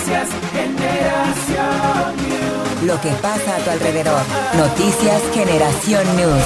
Noticias Generación News. Lo que pasa a tu alrededor. Noticias Generación News.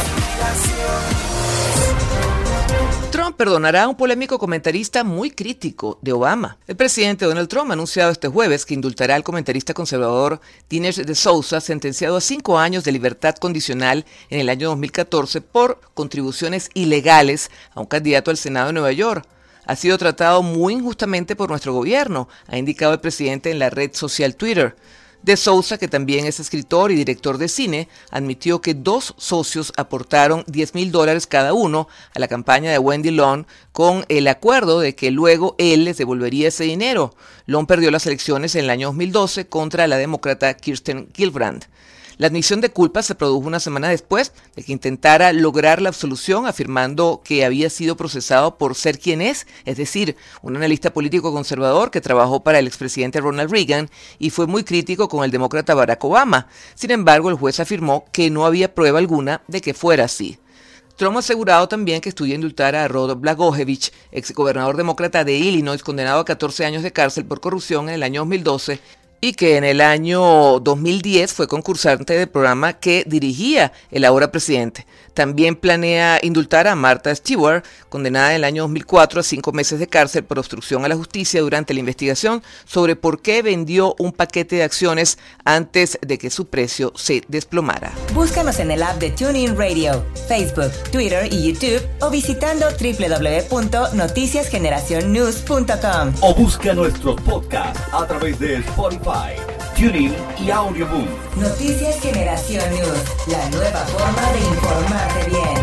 Trump perdonará a un polémico comentarista muy crítico de Obama. El presidente Donald Trump ha anunciado este jueves que indultará al comentarista conservador Dinesh D'Souza, sentenciado a 5 años de libertad condicional en el año 2014 por contribuciones ilegales a un candidato al Senado de Nueva York. Ha sido tratado muy injustamente por nuestro gobierno, ha indicado el presidente en la red social Twitter. D'Souza, que también es escritor y director de cine, admitió que 2 socios aportaron $10,000 cada uno a la campaña de Wendy Long con el acuerdo de que luego él les devolvería ese dinero. Long perdió las elecciones en el año 2012 contra la demócrata Kirsten Gillibrand. La admisión de culpa se produjo una semana después de que intentara lograr la absolución, afirmando que había sido procesado por ser quien es decir, un analista político conservador que trabajó para el expresidente Ronald Reagan y fue muy crítico con el demócrata Barack Obama. Sin embargo, el juez afirmó que no había prueba alguna de que fuera así. Trump ha asegurado también que estudia indultar a Rod Blagojevich, exgobernador demócrata de Illinois, condenado a 14 años de cárcel por corrupción en el año 2012, y que en el año 2010 fue concursante del programa que dirigía el ahora presidente. También planea indultar a Martha Stewart, condenada en el año 2004 a 5 meses de cárcel por obstrucción a la justicia durante la investigación sobre por qué vendió un paquete de acciones antes de que su precio se desplomara. Búscanos en el app de TuneIn Radio, Facebook, Twitter y YouTube o visitando www.noticiasgeneracionnews.com. O busca nuestros podcasts a través de Spotify, TuneIn y Audioboom. Noticias Generación News, la nueva forma de informarte bien.